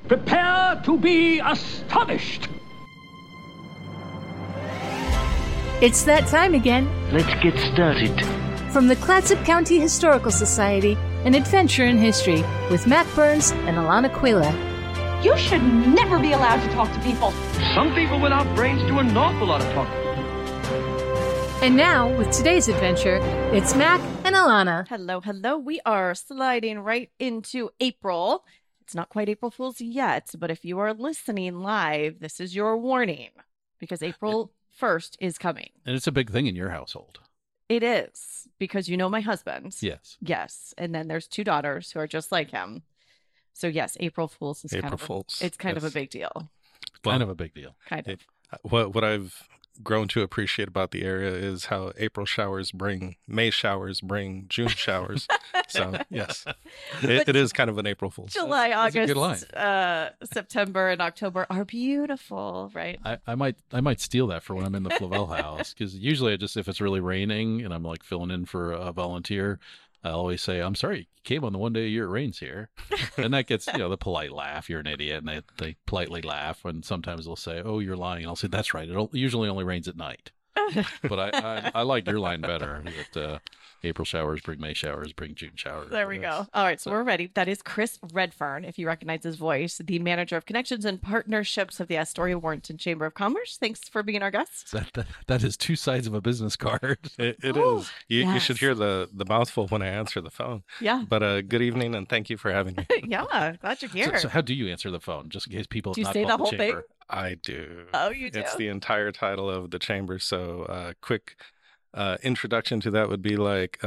Prepare to be astonished. It's that time again. Let's get started. From the Clatsop County Historical Society, an adventure in history with Matt Burns and Alana Quilla. You should never be allowed to talk to people. Some people without brains do an awful lot of talking. And now, with today's adventure, it's Mac and Alana. Hello, hello. We are sliding right into April. It's not quite April Fool's yet, but if you are listening live, this is your warning because April 1st is coming. And it's a big thing in your household. It is because you know my husband. Yes. Yes. And then there's 2 daughters who are just like him. So yes, April Fool's is kind of a big deal. Kind of a big deal. Kind of. What I've grown to appreciate about the area is how April showers bring May showers bring June showers. So yes, it is kind of an April Fool's. July, That's a good August, September, and October are beautiful, right? I might steal that for when I'm in the Flavel house, because usually if it's really raining and I'm like filling in for a volunteer, I always say, I'm sorry, you came on the one day a year it rains here. And that gets, the polite laugh, you're an idiot. And they politely laugh. And sometimes they'll say, oh, you're lying. And I'll say, that's right. It usually only rains at night. But I like your line better, that April showers bring May showers, bring June showers. There we go. All right, so we're ready. That is Chris Redfern, if you recognize his voice, the manager of connections and partnerships of the Astoria Warrenton Chamber of Commerce. Thanks for being our guest. That is 2 sides of a business card. It is. You should hear the mouthful when I answer the phone. Yeah. But good evening, and thank you for having me. Yeah, glad you're here. So how do you answer the phone, just in case people Do you have say not the called whole the chamber? thing? I do. Oh, you do? It's the entire title of the chamber. So quick introduction to that would be like,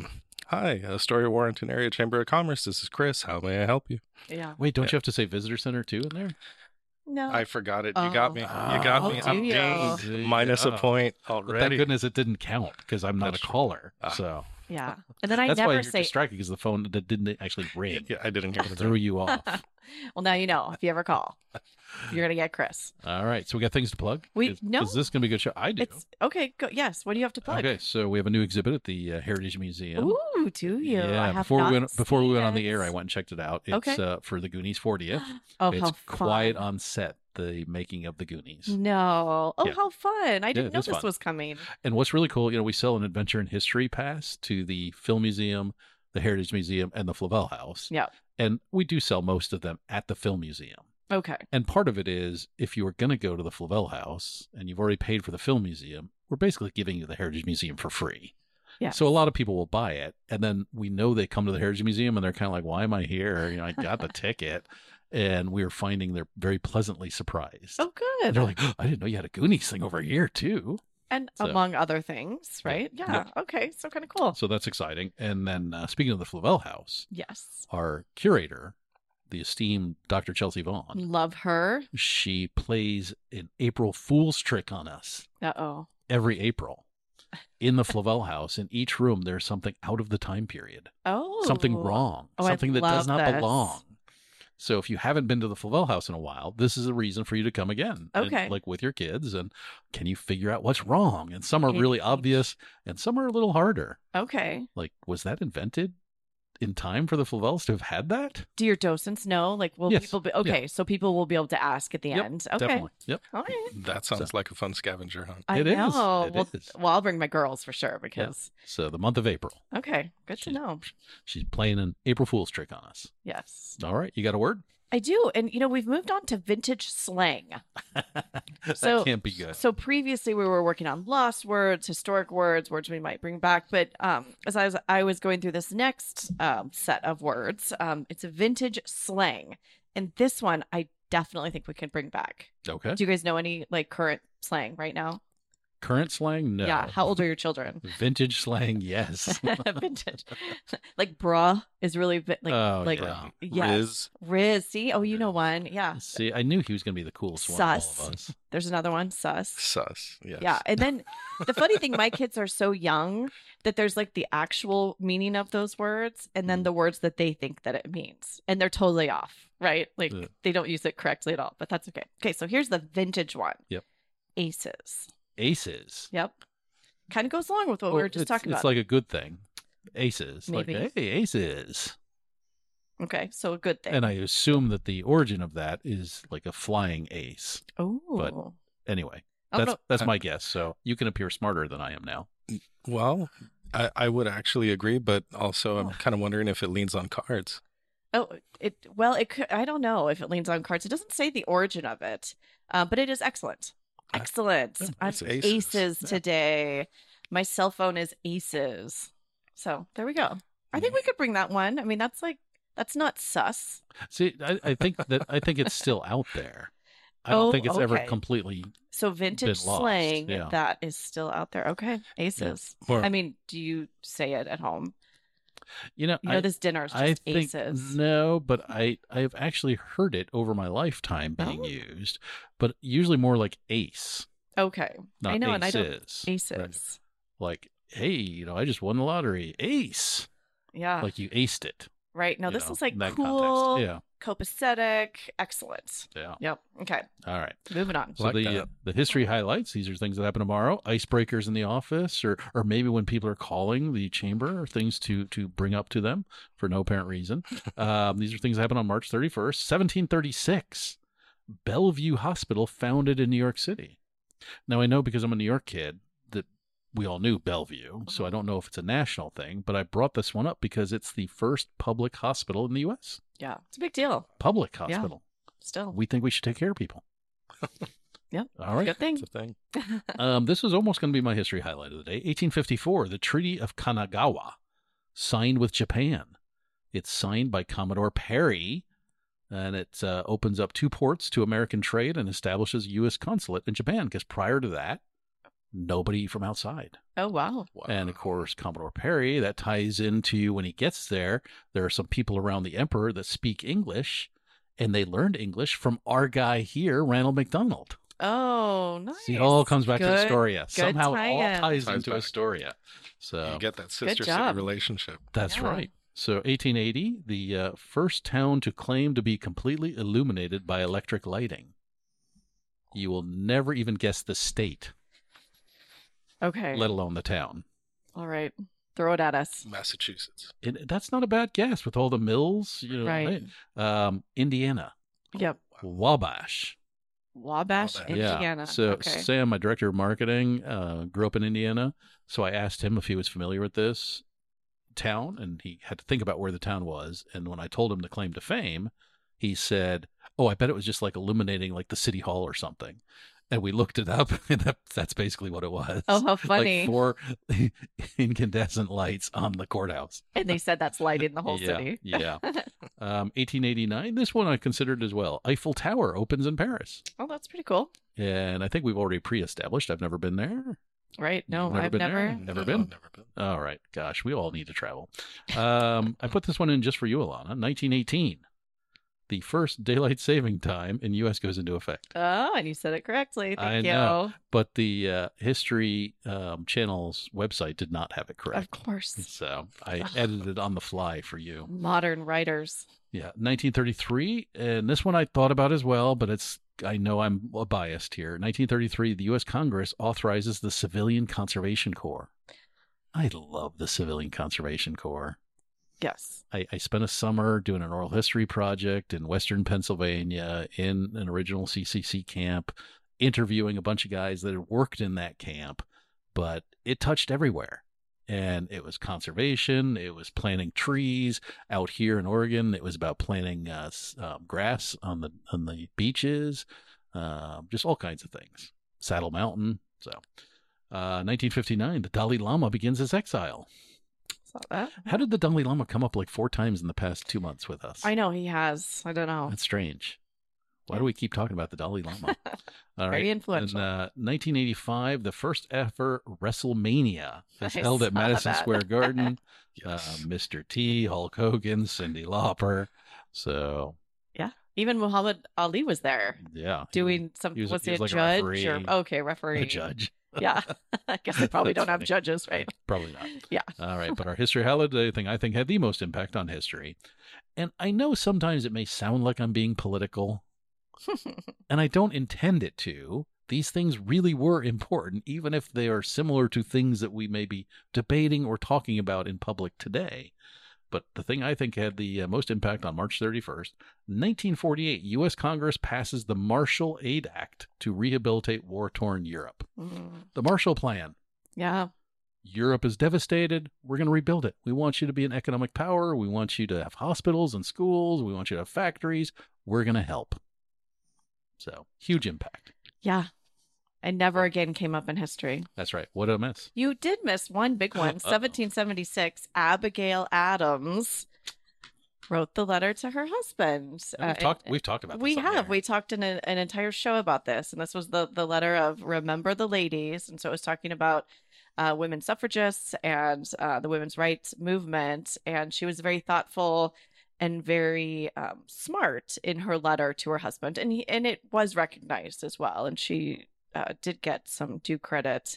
hi, Astoria Warrenton Area Chamber of Commerce. This is Chris. How may I help you? Yeah. Wait, don't you have to say visitor center too in there? No. I forgot it. You got me. You got me. I'm dinged. Minus a point already. But thank goodness it didn't count, because I'm not a caller. So Yeah. And then I that's why never you're say. distracted, because the phone that didn't actually ring. Yeah, I didn't hear it. Threw you off. Well, now you know. If you ever call, you're gonna get Chris. All right, so we got things to plug. No. Is this gonna be a good show? I do. It's okay. Go. Yes. What do you have to plug? Okay, so we have a new exhibit at the Heritage Museum. Ooh, do you? I Yeah, have before we not went on seen the air, it. I went and checked it out. It's Okay. for the Goonies 40th. Oh, It's how quiet fun. on set, the making of the Goonies. No. Oh, Yeah. how fun! I didn't know it's this fun. was coming. And what's really cool, we sell an adventure in history pass to the Film Museum, the Heritage Museum, and the Flavel House. Yeah. And we do sell most of them at the Film Museum. Okay. And part of it is, if you were going to go to the Flavel House and you've already paid for the Film Museum, we're basically giving you the Heritage Museum for free. Yeah. So a lot of people will buy it, and then we know they come to the Heritage Museum and they're kind of like, why am I here? I got the ticket. And we are finding they're very pleasantly surprised. Oh, good. And they're like, oh, I didn't know you had a Goonies thing over here too. And So- among other things, right? Yeah. Okay. So kind of cool. So that's exciting. And then speaking of the Flavel House, Yes. our curator, the esteemed Dr. Chelsea Vaughn, Love her. she plays an April Fool's trick on us Uh-oh. every April. In the Flavel House, in each room, there's something out of the time period, Oh. something wrong, Oh, I something that does love not this. belong. So if you haven't been to the Flavel House in a while, this is a reason for you to come again. And, Okay. like with your kids, and can you figure out what's wrong? And some are Okay. really obvious, and some are a little harder. Okay. Like, was that invented in time for the Flavels to have had that? Do your docents know? Like, will Yes. people be okay? So people will be able to ask at the Yep, end. Okay. Definitely. Yep. All right. That sounds like a fun scavenger hunt. I It is. know. It Well, is. well, I'll bring my girls for sure because. So the month of April, Okay. Good to know. she's playing an April Fool's trick on us. Yes. All right. You got a word? I do. And, we've moved on to vintage slang. So- that can't be good. So previously we were working on lost words, historic words, words we might bring back. But as I was going through this next set of words, it's a vintage slang. And this one I definitely think we can bring back. Okay. Do you guys know any current slang right now? Current slang? No. Yeah. How old are your children? Vintage slang? Yes. Vintage. Like bruh is really Oh, like yeah. yes. Riz. See? Oh, you know one. Yeah. See, I knew he was going to be the coolest one of all Sus. of us. There's another one. Sus. Sus. Yes. Yeah. And then the funny thing, my kids are so young that there's like the actual meaning of those words and then the words that they think that it means. And they're totally off, right? Like Yeah. they don't use it correctly at all, but that's okay. Okay. So here's the vintage one. Yep. Aces. Aces. Yep. Kind of goes along with what we were just talking It's about. like a good thing. Aces. Maybe. Like, hey, aces. Okay, so a good thing. And I assume that the origin of that is like a flying ace. Oh, Anyway, I don't know. that's my guess. So you can appear smarter than I am now. Well, I would actually agree, but also I'm kind of wondering if it leans on cards. Oh, it could, I don't know if it leans on cards. It doesn't say the origin of it, but it is excellent. Excellent. I'm it's aces today. My cell phone is aces. So there we go. I think we could bring that one. I mean, that's not sus. See, I think it's still out there. I don't think it's ever okay. completely. So vintage Been lost, slang yeah. that is still out there. Okay, aces. More- I mean, do you say it at home? You know, This dinner is just I think aces. no, but I've actually heard it over my lifetime being Oh. used, but usually more like ace, Okay, not I know, aces. and I don't aces. Like, hey, I just won the lottery, ace. Yeah, Like you aced it. right. No, you this know, is like in that cool, context. copacetic, excellent. Yeah. Yep. Okay, All right. moving on. So Like the that. the history highlights, these are things that happen tomorrow. Icebreakers in the office, or maybe when people are calling the chamber, or things to bring up to them for no apparent reason. These are things that happen on March 31st, 1736. Bellevue Hospital founded in New York City. Now I know because I'm a New York kid that we all knew Bellevue, so I don't know if it's a national thing, but I brought this one up because it's the first public hospital in the U.S. Yeah, it's a big deal. Public hospital. Still, We think we should take care of people. Yep. All right. good thing. It's a thing. This was almost going to be my history highlight of the day. 1854, the Treaty of Kanagawa, signed with Japan. It's signed by Commodore Perry, and it opens up 2 ports to American trade and establishes a U.S. consulate in Japan, because prior to that, nobody from outside. Oh wow. Wow. And of course, Commodore Perry, that ties into when he gets there, there are some people around the emperor that speak English, and they learned English from our guy here, Randall McDonald. Oh, nice. See, it all comes back to Good- Astoria. good Somehow it all tie-in. ties Ties into back. Astoria. So You get that sister city job. relationship. that's Yeah. right. So 1880, the first town to claim to be completely illuminated by electric lighting. You will never even guess the state, Okay. let alone the town. All right. Throw it at us. Massachusetts. That's not a bad guess with all the mills, Right. Indiana, Yep. Wabash. Wabash, Wabash. Indiana. Yeah. So okay. Sam, my director of marketing, grew up in Indiana. So I asked him if he was familiar with this town, and he had to think about where the town was. And when I told him the claim to fame, he said, "Oh, I bet it was just like illuminating like the city hall or something." And we looked it up, and that's basically what it was. Oh, how funny. Like 4 incandescent lights on the courthouse. And they said that's lighting the whole Yeah, city. yeah. 1889, this one I considered as well. Eiffel Tower opens in Paris. Oh, that's pretty cool. And I think we've already pre-established. I've never been there. Right. No, You've never I've been there? never. Never No, been? Never been. All right. Gosh, we all need to travel. I put this one in just for you, Alana. 1918. The first daylight saving time in U.S. goes into effect. Oh, and you said it correctly. I Thank you. know. But the History Channel's website did not have it correct. Of course. So I edited it on the fly for you. Modern writers. Yeah, 1933, and this one I thought about as well, but I know I'm biased here. 1933, the U.S. Congress authorizes the Civilian Conservation Corps. I love the Civilian Conservation Corps. Yes. I spent a summer doing an oral history project in Western Pennsylvania in an original CCC camp, interviewing a bunch of guys that had worked in that camp, but it touched everywhere. And it was conservation. It was planting trees out here in Oregon. It was about planting grass on the beaches, just all kinds of things. Saddle Mountain. So, 1959, the Dalai Lama begins his exile. Saw that. How did the Dalai Lama come up like 4 times in the past 2 months with us? I know he has. I don't know. That's strange. Why do we keep talking about the Dalai Lama? All Very right. influential. In 1985, the first ever WrestleMania is I held at saw Madison that. Square Garden. Yes. Mr. T, Hulk Hogan, Cyndi Lauper. So, Even Muhammad Ali was there yeah. doing some. he was- Was he he a was like a judge referee. or okay referee? A judge. Yeah. I guess they probably That's don't have funny. judges, right? Probably not. Yeah. All right. But our history holiday thing, I think, had the most impact on history. And I know sometimes it may sound like I'm being political, and I don't intend it to. These things really were important, even if they are similar to things that we may be debating or talking about in public today. But the thing I think had the most impact on March 31st, 1948, U.S. Congress passes the Marshall Aid Act to rehabilitate war-torn Europe. The Marshall Plan. Yeah. Europe is devastated. We're going to rebuild it. We want you to be an economic power. We want you to have hospitals and schools. We want you to have factories. We're going to help. So, huge impact. Yeah. And never again came up in history. That's right. What did I miss? You did miss one big one. 1776, Abigail Adams wrote the letter to her husband. We've talked about this. We on have. air. We talked in an entire show about this. And this was the letter of Remember the Ladies. And so it was talking about women suffragists and the women's rights movement. And she was very thoughtful and very smart in her letter to her husband. And it was recognized as well. And she did get some due credit.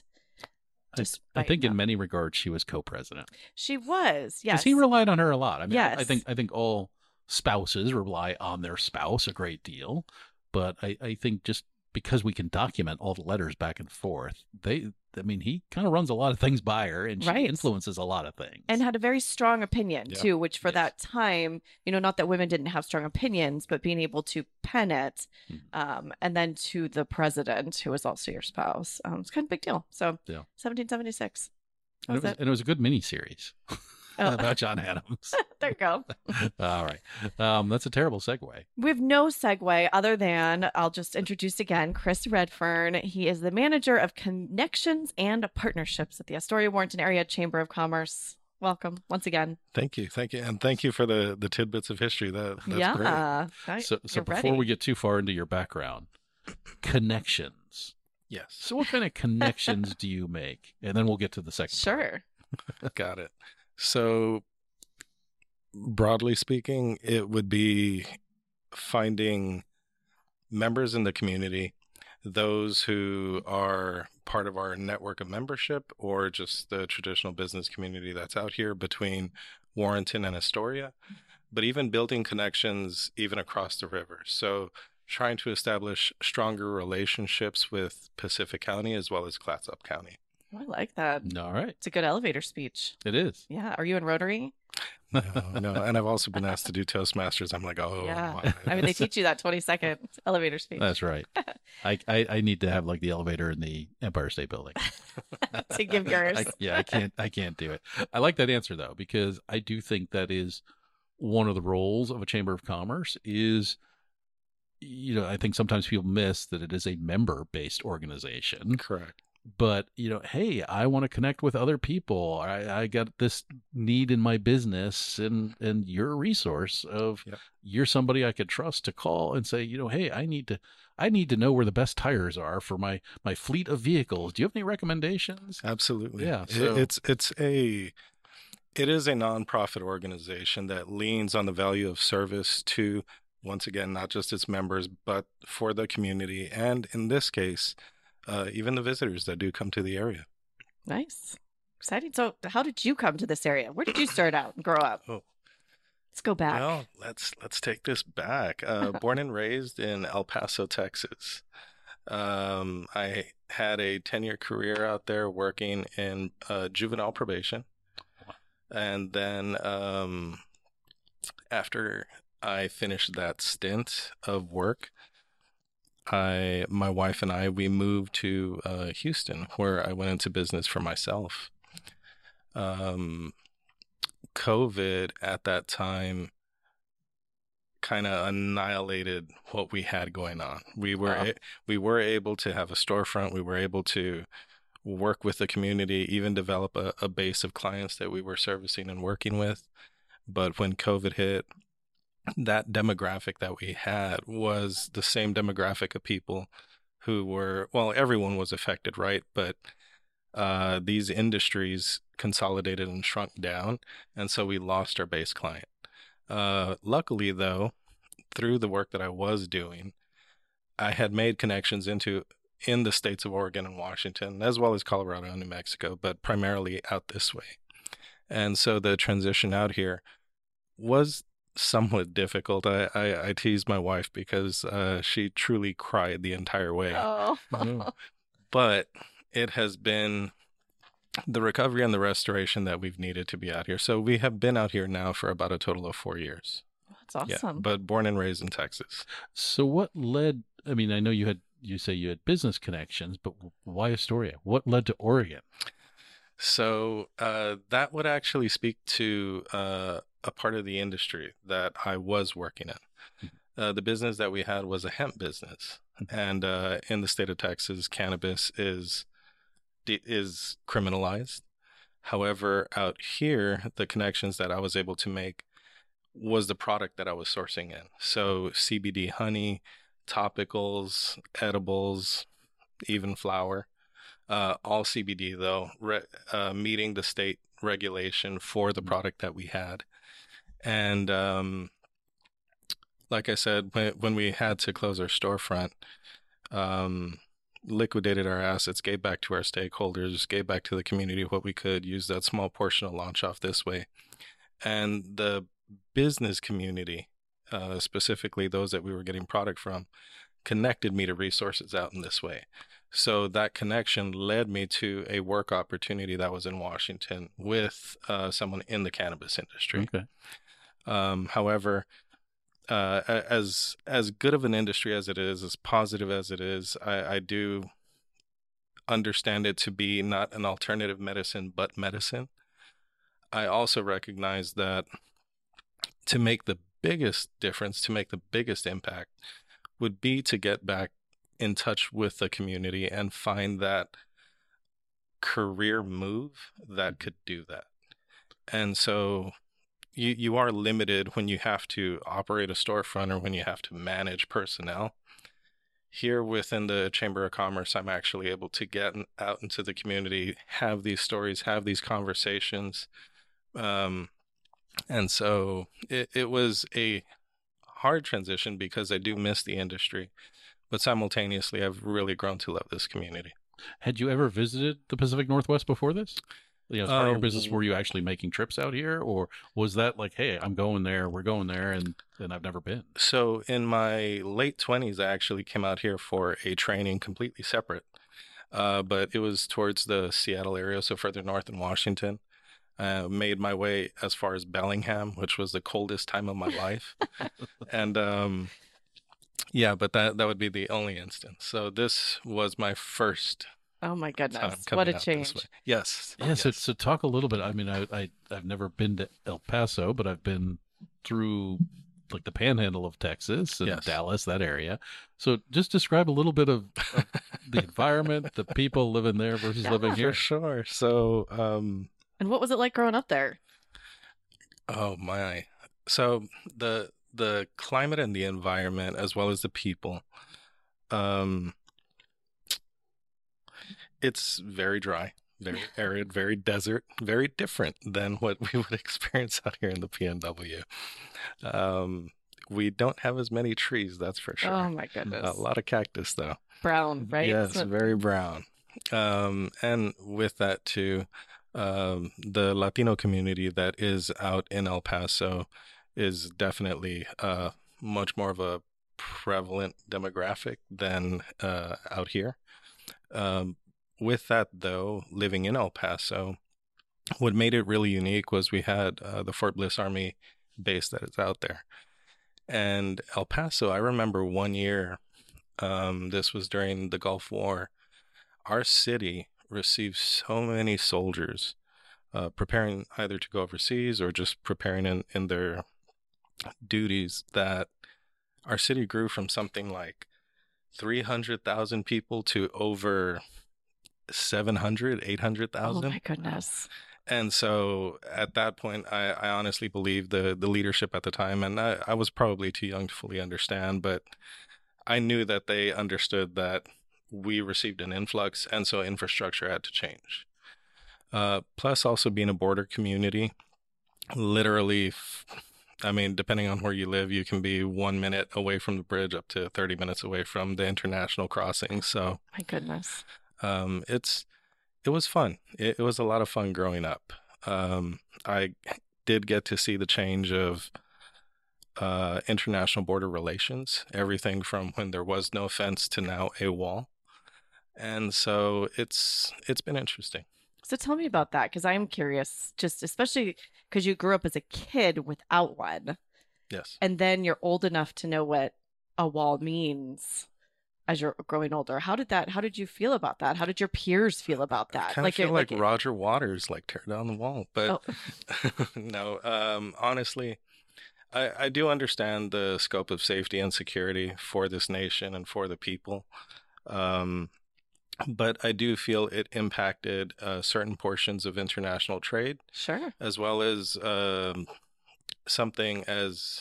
I think in many regards she was co-president. She was, yes. Because he relied on her a lot. I mean, Yes. I think all spouses rely on their spouse a great deal. But I think just because we can document all the letters back and forth, he kind of runs a lot of things by her, and she Right. influences a lot of things. And had a very strong opinion, Yeah. too, which for Yes. that time, not that women didn't have strong opinions, but being able to pen it, and then to the president, who was also your spouse, it's kind of a big deal. So, Yeah. 1776. And it was a good miniseries Oh. about John Adams. There you go. All right. That's a terrible segue. We have no segue other than I'll just introduce again Chris Redfern. He is the manager of connections and partnerships at the Astoria Warrenton Area Chamber of Commerce. Welcome once again. Thank you. And thank you for the tidbits of history. That's great. Yeah. So You're before ready. we get too far into your background, connections. Yes. So what kind of connections do you make? And then we'll get to the second part. Sure. Got it. So, broadly speaking, it would be finding members in the community, those who are part of our network of membership or just the traditional business community that's out here between Warrenton and Astoria, but even building connections even across the river. So, trying to establish stronger relationships with Pacific County as well as Clatsop County. I like that. All right. It's a good elevator speech. It is. Yeah. Are you in Rotary? No, and I've also been asked to do Toastmasters. I'm like, oh, Yeah. my. I mean, they teach you that 20-second elevator speech That's right. I need to have like the elevator in the Empire State Building. to give yours. I can't do it. I like that answer though, because I do think that is one of the roles of a chamber of commerce is, I think sometimes people miss that it is a member-based organization. Correct. But, hey, I want to connect with other people. I got this need in my business, and you're a resource of Yep. You're somebody I could trust to call and say, hey, I need to know where the best tires are for my fleet of vehicles. Do you have any recommendations? Absolutely. Yeah, It- so- it is a nonprofit organization that leans on the value of service to, once again, not just its members, but for the community. And in this case, even the visitors that do come to the area. Nice. Exciting. So how did you come to this area? Where did you start out and grow up? Oh. Let's go back. Well, let's take this back. Born and raised in El Paso, Texas. I had a 10-year career out there working in juvenile probation. And then after I finished that stint of work, my wife and I, we moved to Houston, where I went into business for myself. COVID at that time kind of annihilated what we had going on. We were able to have a storefront. We were able to work with the community, even develop a base of clients that we were servicing and working with. But when COVID hit, that demographic that we had was the same demographic of people who were, well, everyone was affected, right? But these industries consolidated and shrunk down, and so we lost our base client. Luckily, though, through the work that I was doing, I had made connections in the states of Oregon and Washington, as well as Colorado and New Mexico, but primarily out this way. And so the transition out here was somewhat difficult. I teased my wife because she truly cried the entire way. Oh. But it has been the recovery and the restoration that we've needed to be out here. So we have been out here now for about a total of 4 years. That's awesome. Yeah, but born and raised in Texas. So what led, I mean, I know you say you had business connections, but why Astoria? What led to Oregon? So that would actually speak to a part of the industry that I was working in. The business that we had was a hemp business. And in the state of Texas, cannabis is criminalized. However, out here, the connections that I was able to make was the product that I was sourcing in. So CBD honey, topicals, edibles, even flour, all CBD though, meeting the state regulation for the product that we had. And like I said, when we had to close our storefront, liquidated our assets, gave back to our stakeholders, gave back to the community what we could, use that small portion of launch off this way. And the business community, specifically those that we were getting product from, connected me to resources out in this way. So that connection led me to a work opportunity that was in Washington with someone in the cannabis industry. Okay. However, as good of an industry as it is, as positive as it is, I do understand it to be not an alternative medicine, but medicine. I also recognize that to make the biggest difference, to make the biggest impact, would be to get back in touch with the community and find that career move that could do that. And so you are limited when you have to operate a storefront or when you have to manage personnel. Here within the Chamber of Commerce, I'm actually able to get out into the community, have these stories, have these conversations. And so it was a hard transition because I do miss the industry, but simultaneously, I've really grown to love this community. Had you ever visited the Pacific Northwest before this? You know, as part of your business, were you actually making trips out here, or was that like, hey, I'm going there, we're going there, and I've never been? So in my late 20s, I actually came out here for a training completely separate, but it was towards the Seattle area, so further north in Washington. Made my way as far as Bellingham, which was the coldest time of my life. And yeah, but that would be the only instance. So this was my first. Oh my goodness. What a What a change. Yes. Yeah, yes. so talk a little bit. I mean, I've never been to El Paso, but I've been through like the panhandle of Texas and Yes. Dallas, that area. So just describe a little bit of the environment, the people living there versus living For here. sure. So, And what was it like growing up there? oh my. So the climate and the environment, as well as the people, it's very dry, very arid, very desert, very different than what we would experience out here in the PNW. We don't have as many trees, that's for sure. Oh my goodness. A lot of cactus, though. Brown, right? Yes, So- very brown. And with that too, the Latino community that is out in El Paso is definitely much more of a prevalent demographic than out here. With that, though, living in El Paso, what made it really unique was we had the Fort Bliss Army base that is out there. And El Paso, I remember one year, this was during the Gulf War, our city received so many soldiers preparing either to go overseas or just preparing in their duties that our city grew from something like 300,000 people to over 700, Oh 800,000. my goodness. And so at that point, I honestly believe the leadership at the time, and I was probably too young to fully understand, but I knew that they understood that we received an influx, and so infrastructure had to change. Plus, also being a border community, literally, I mean, depending on where you live, you can be 1 minute away from the bridge up to 30 minutes away from the international crossing. So My goodness. it was fun. It was a lot of fun growing up. I did get to see the change of international border relations, everything from when there was no fence to now a wall. And so it's been interesting. So tell me about that, because I'm curious, just especially because you grew up as a kid without one, Yes. and then you're old enough to know what a wall means as you're growing older. How did you feel about that? How did your peers feel about I that? kind of feel like it- Roger Waters, like tear down the wall. But Oh. no, honestly, I do understand the scope of safety and security for this nation and for the people. Um, but I do feel it impacted certain portions of international trade, Sure. as well as something as,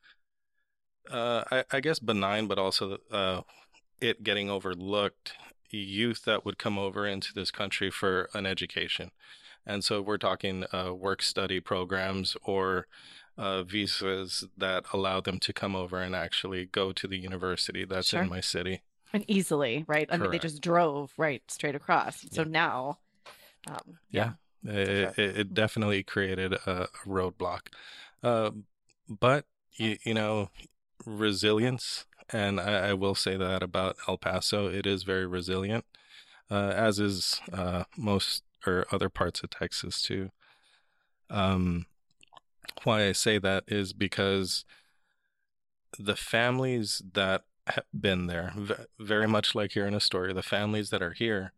I guess, benign, but also it getting overlooked, youth that would come over into this country for an education. And so we're talking work study programs or visas that allow them to come over and actually go to the university that's Sure. in my city. And easily, right? I mean, they Correct. just drove right straight across. So Yeah. now, Yeah. It definitely created a roadblock. But, you know, resilience, and I will say that about El Paso, it is very resilient, as is most or other parts of Texas too. Why I say that is because the families that have been there, very much like here in Astoria, the families that are here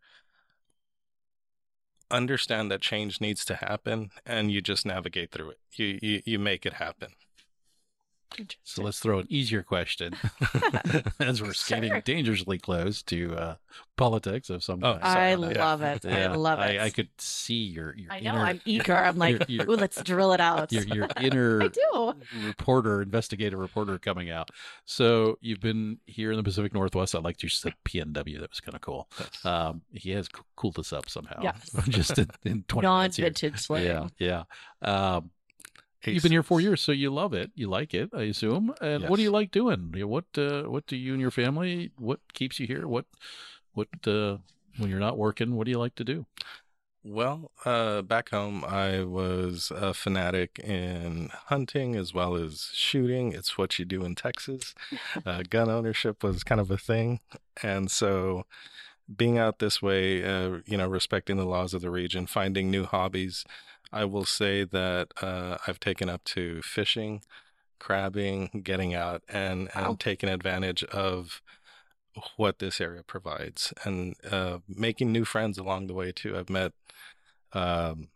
understand that change needs to happen, and you just navigate through it. You make it happen. So let's throw an easier question as we're skating Sure. dangerously close to politics of some Oh, kind. sorry I about that. love it. I love it. I could see your I know. inner, I'm eager. I'm like, your- ooh, let's drill it out. your inner I do. investigative reporter coming out. So you've been here in the Pacific Northwest. I liked you said PNW. That was kind of cool. Yes. He has cooled us up somehow. Yes. Just in 20 minutes here. Non-vintage slang. Yeah. You've been here 4 years, so you love it. You like it, I assume. And what do Yes. you like doing? What do you and your family? What keeps you here? What when you're not working? What do you like to do? Well, back home, I was a fanatic in hunting as well as shooting. It's what you do in Texas. Gun ownership was kind of a thing. And so being out this way, respecting the laws of the region, finding new hobbies, I will say that I've taken up to fishing, crabbing, getting out, and Wow. taking advantage of what this area provides, and making new friends along the way too. I've met um,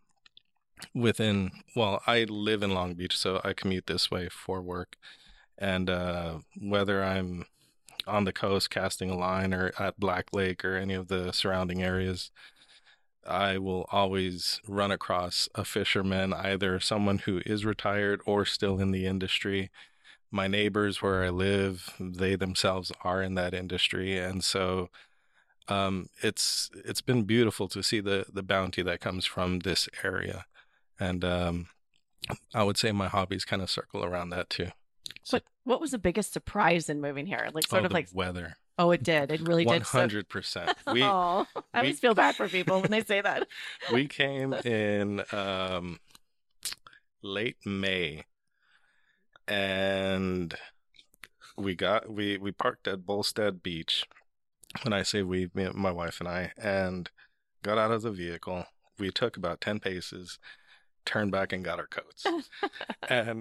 I live in Long Beach, so I commute this way for work. And whether I'm on the coast casting a line or at Black Lake or any of the surrounding areas, I will always run across a fisherman, either someone who is retired or still in the industry. My neighbors where I live, they themselves are in that industry. And so it's been beautiful to see the bounty that comes from this area. And I would say my hobbies kind of circle around that too. What was the biggest surprise in moving here? Like sort of the like, weather. oh, it did. It really did. 100%. We Oh, I always feel bad for people when they say that. we came in late May, and we parked at Bolstead Beach. When I say we, my wife and I, and got out of the vehicle. We took about 10 paces, turned back and got our coats. And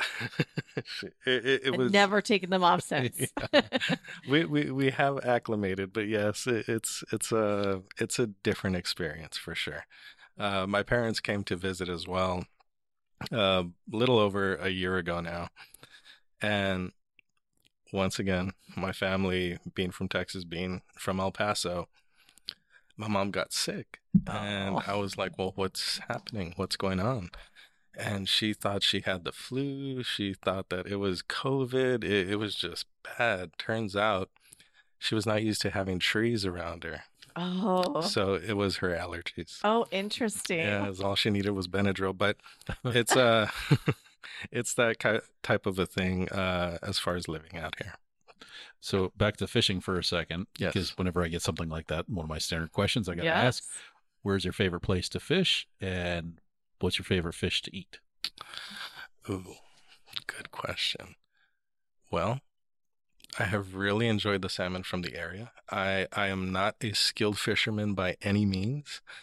it I've was never taken them off since. we have acclimated, but yes, it's a different experience for sure. My parents came to visit as well, a little over a year ago now, and once again, my family being from Texas, being from El Paso, my mom got sick, and Oh. I was like, "Well, what's happening? What's going on?" And she thought she had the flu. She thought that it was COVID. It was just bad. Turns out she was not used to having trees around her. Oh. So it was her allergies. Oh, interesting. Yeah, it's all she needed was Benadryl. But it's it's that type of a thing as far as living out here. So back to fishing for a second, Yes. because whenever I get something like that, one of my standard questions I got to Yes. ask: where's your favorite place to fish, and what's your favorite fish to eat? Ooh, good question. Well, I have really enjoyed the salmon from the area. I am not a skilled fisherman by any means,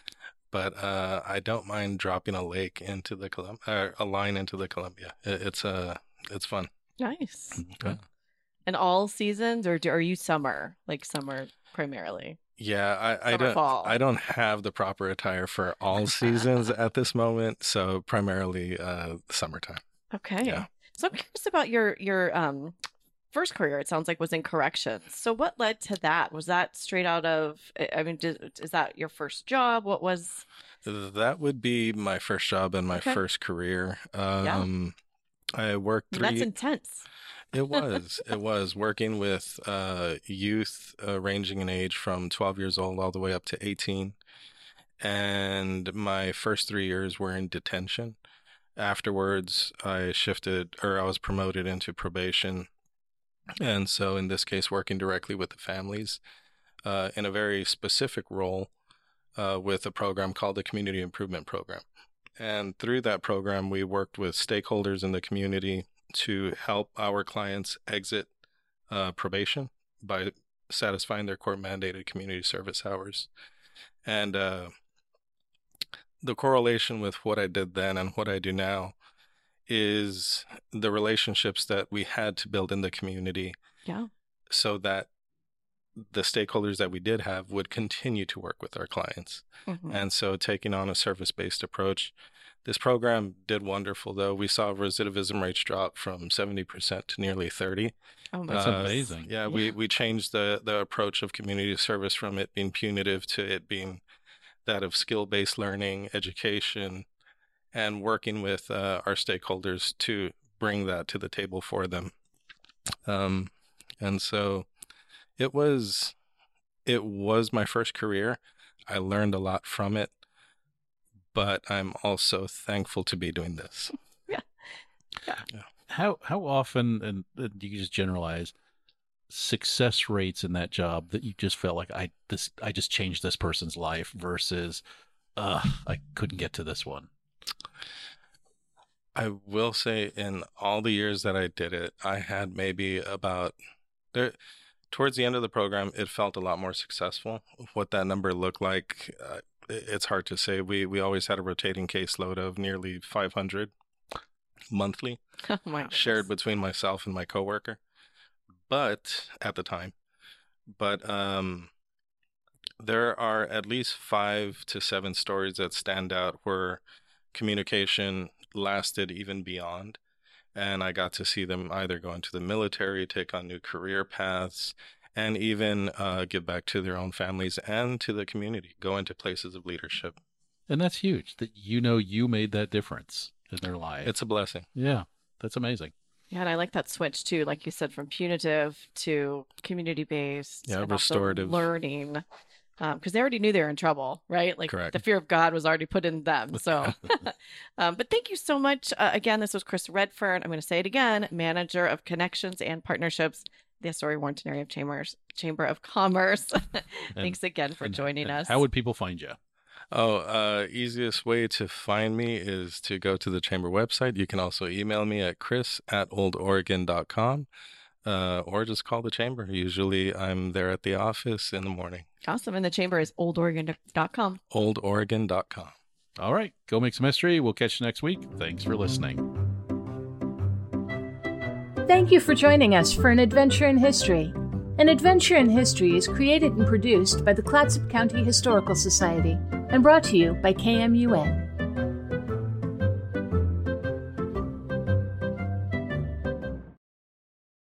but I don't mind dropping a lake into the a line into the Columbia. It's fun. Nice. Okay. And all seasons, or are you summer primarily? Yeah, I Summer, don't fall. I don't have the proper attire for all seasons at this moment, so primarily summertime. Okay. Yeah. So I'm curious about your first career. It sounds like was in corrections. So what led to that? Was that straight out of? I mean, is that your first job? What was? That would be my first job and my Okay. first career. Yeah. I worked That's intense. It was working with youth ranging in age from 12 years old all the way up to 18. And my first 3 years were in detention. Afterwards, I was promoted into probation. And so in this case, working directly with the families in a very specific role with a program called the Community Improvement Program. And through that program, we worked with stakeholders in the community to help our clients exit probation by satisfying their court-mandated community service hours. And the correlation with what I did then and what I do now is the relationships that we had to build in the community, Yeah. so that the stakeholders that we did have would continue to work with our clients. Mhm. And so taking on a service-based approach. This program did wonderful, though. We saw recidivism rates drop from 70% to nearly 30%. Oh my That's goodness. amazing. Yeah, we changed the approach of community service from it being punitive to it being that of skill-based learning, education, and working with our stakeholders to bring that to the table for them. And so it was my first career. I learned a lot from it, but I'm also thankful to be doing this. How often, and you can just generalize, success rates in that job that you just felt like I just changed this person's life versus I couldn't get to this one? I will say in all the years that I did it, I had maybe about there towards the end of the program, it felt a lot more successful. What that number looked like, it's hard to say. We always had a rotating caseload of nearly 500 monthly, Oh my goodness. shared between myself and my coworker. But at the time, there are at least 5 to 7 stories that stand out where communication lasted even beyond. And I got to see them either go into the military, take on new career paths, and even give back to their own families and to the community, go into places of leadership. And that's huge that you made that difference in their life. It's a blessing. Yeah, that's amazing. Yeah, and I like that switch too, like you said, from punitive to community-based. Yeah, and also restorative. learning, because they already knew they were in trouble, right? Like Correct. the fear of God was already put in them. So, but thank you so much. Again, this was Chris Redfern. I'm going to say it again, Manager of Connections and Partnerships, the Astoria Warrenton Area Chamber of Commerce. Thanks again for joining us. How would people find you? Easiest way to find me is to go to the chamber website. You can also email me at chris@oldoregon.com, or just call the chamber. Usually I'm there at the office in the morning. Awesome. And the chamber is oldoregon.com. oldoregon.com. All right, go make some history. We'll catch you next week. Thanks for listening. Thank you for joining us for An Adventure in History. An Adventure in History is created and produced by the Clatsop County Historical Society and brought to you by KMUN.